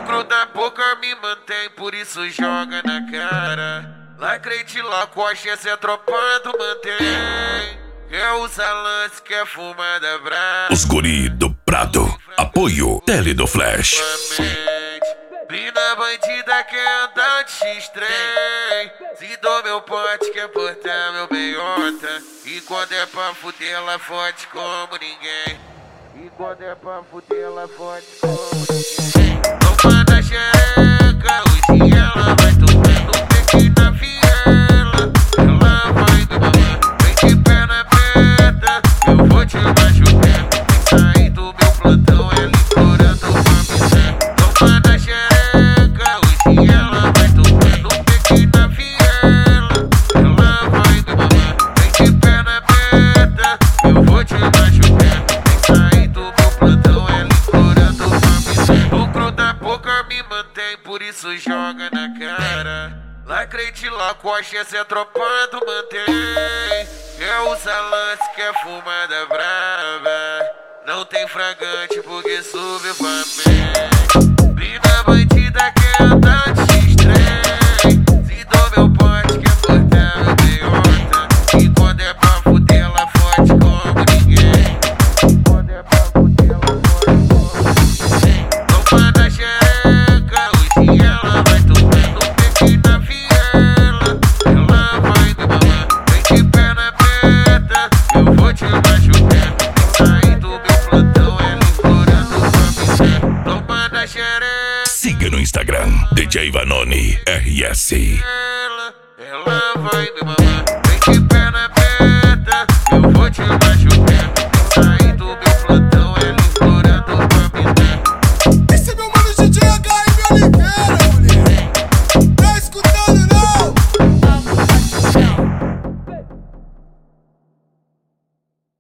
lucro da boca me mantém, por isso joga na cara. Lacrei de Lacoste, essa é tropa do mantém. Quer usar lance, quer fumada brava. Os guri do Prado, apoio Tele do Flash. Mina bandida quer andar de X-Trem. Se dou meu pote, quer portar meu beiota. E quando é pra fuder, ela fode como ninguém. E quando é pra fuder, ela fode como ninguém. Toma da xereca, hoje ela vai tomando um pequeno na viela. Ela vai me mamar, vem de perna preta, eu vou te machucar. Sair do meu plantão, ela implorando pra me ser. Toma da xereca, hoje ela vai tomando um pequeno na viela. Ela vai me mamar, vem de perna preta, eu vou te machucar. Sair do meu plantão, ela implorando pra me ser. Lucro da boca me mantém, por isso joga na cara. Lacrei de Lacoste, essa é tropa do mantém. Quer usar lance, quer fumada brava. Não tem fragante porque subiu pra mim. Mina bandida quer andar de X-Trem. Se dou meu pote, quer portar meu beiota. E quando é pra fuder, ela fode como ninguém. E quando é pra fuder, ela fode como ninguém. Toma da xereca, hoje ela vai tomando um pequeno na viela. Ela vai me mamar, vem de perna preta, eu vou te machucar. Sair do meu plantão, ela implorando pra me ser. Toma da xereca. Siga no Instagram, DJ Vanoni RS. Ela vai me mamar, vem de perna preta, eu vou te